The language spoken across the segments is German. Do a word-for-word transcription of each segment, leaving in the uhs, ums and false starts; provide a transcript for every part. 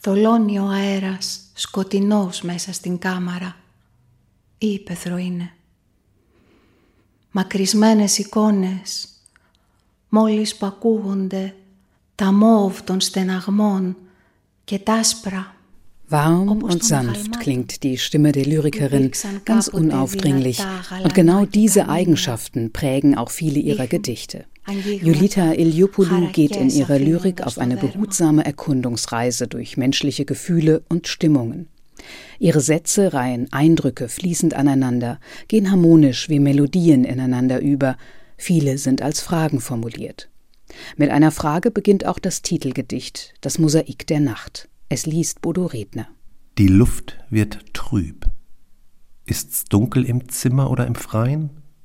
Στολώνει ο αέρας σκοτεινός μέσα στην κάμαρα. Ήπεθρο είναι. Μακρισμένες εικόνες, μόλις που ακούγονται τα μόβ των στεναγμών και τ' άσπρα. Warm und sanft klingt die Stimme der Lyrikerin, ganz unaufdringlich. Und genau diese Eigenschaften prägen auch viele ihrer Gedichte. Iolita Iliopoulou geht in ihrer Lyrik auf eine behutsame Erkundungsreise durch menschliche Gefühle und Stimmungen. Ihre Sätze reihen Eindrücke fließend aneinander, gehen harmonisch wie Melodien ineinander über. Viele sind als Fragen formuliert. Mit einer Frage beginnt auch das Titelgedicht, das Mosaik der Nacht. Es liest Bodo Redner. Die Luft wird trüb. Ist's dunkel im Zimmer oder im Freien?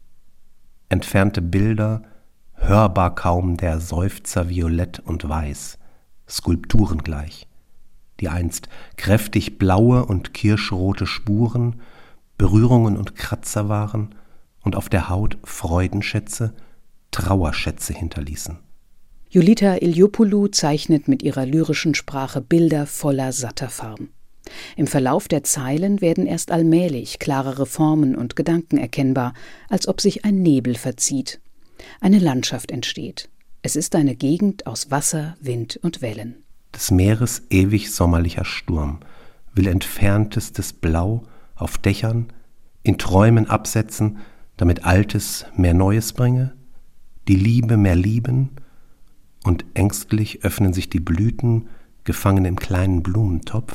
Entfernte Bilder, hörbar kaum der Seufzer violett und weiß, Skulpturen gleich, die einst kräftig blaue und kirschrote Spuren, Berührungen und Kratzer waren und auf der Haut Freudenschätze, Trauerschätze hinterließen. Iolita Iliopoulou zeichnet mit ihrer lyrischen Sprache Bilder voller satter Farben. Im Verlauf der Zeilen werden erst allmählich klarere Formen und Gedanken erkennbar, als ob sich ein Nebel verzieht. Eine Landschaft entsteht. Es ist eine Gegend aus Wasser, Wind und Wellen. Des Meeres ewig sommerlicher Sturm will entferntestes Blau auf Dächern in Träumen absetzen, damit Altes mehr Neues bringe, die Liebe mehr lieben, und ängstlich öffnen sich die Blüten, gefangen im kleinen Blumentopf.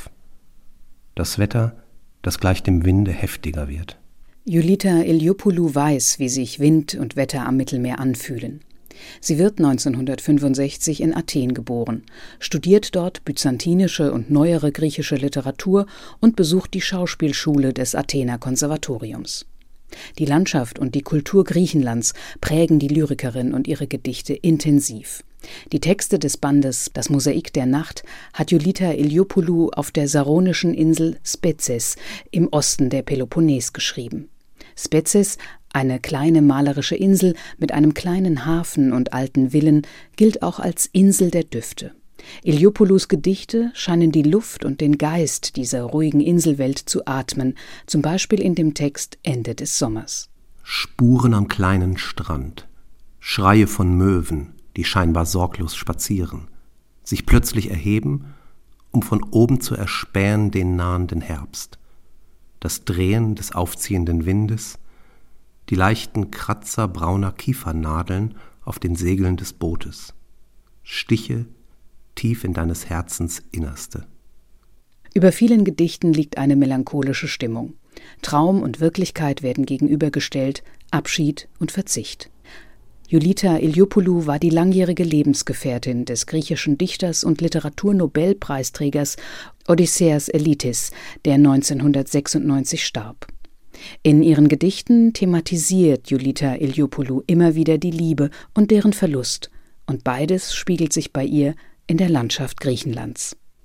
Das Wetter, das gleich dem Winde heftiger wird. Iolita Iliopoulou weiß, wie sich Wind und Wetter am Mittelmeer anfühlen. Sie wird neunzehnhundertfünfundsechzig in Athen geboren, studiert dort byzantinische und neuere griechische Literatur und besucht die Schauspielschule des Athener Konservatoriums. Die Landschaft und die Kultur Griechenlands prägen die Lyrikerin und ihre Gedichte intensiv. Die Texte des Bandes Das Mosaik der Nacht hat Iolita Iliopoulou auf der saronischen Insel Spetses im Osten der Peloponnes geschrieben. Spetses, eine kleine malerische Insel mit einem kleinen Hafen und alten Villen, gilt auch als Insel der Düfte. Iliopoulous Gedichte scheinen die Luft und den Geist dieser ruhigen Inselwelt zu atmen, zum Beispiel in dem Text Ende des Sommers. Spuren am kleinen Strand, Schreie von Möwen, die scheinbar sorglos spazieren, sich plötzlich erheben, um von oben zu erspähen den nahenden Herbst, das Drehen des aufziehenden Windes, die leichten Kratzer brauner Kiefernadeln auf den Segeln des Bootes, Stiche tief in deines Herzens Innerste. Über vielen Gedichten liegt eine melancholische Stimmung. Traum und Wirklichkeit werden gegenübergestellt, Abschied und Verzicht. Iolita Iliopoulou war die langjährige Lebensgefährtin des griechischen Dichters und Literaturnobelpreisträgers Odysseas Elitis, der neunzehnhundertsechsundneunzig starb. In ihren Gedichten thematisiert Iolita Iliopoulou immer wieder die Liebe und deren Verlust, und beides spiegelt sich bei ihr in der Landschaft Griechenlands.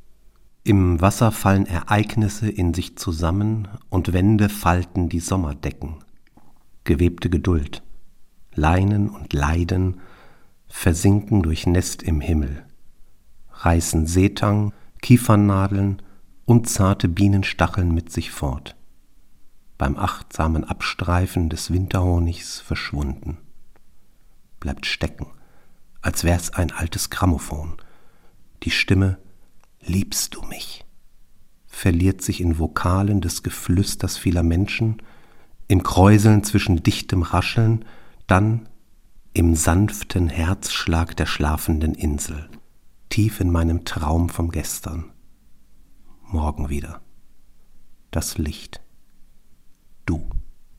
Im Wasser fallen Ereignisse in sich zusammen und Wände falten die Sommerdecken. Gewebte Geduld, Leinen und Leiden versinken durch Nest im Himmel, reißen Seetang, Kiefernadeln und zarte Bienenstacheln mit sich fort, beim achtsamen Abstreifen des Winterhonigs verschwunden. Bleibt stecken, als wär's ein altes Grammophon. Die Stimme »Liebst du mich?« verliert sich in Vokalen des Geflüsters vieler Menschen, im Kräuseln zwischen dichtem Rascheln, dann im sanften Herzschlag der schlafenden Insel, tief in meinem Traum vom Gestern. Morgen wieder. Das Licht. Du.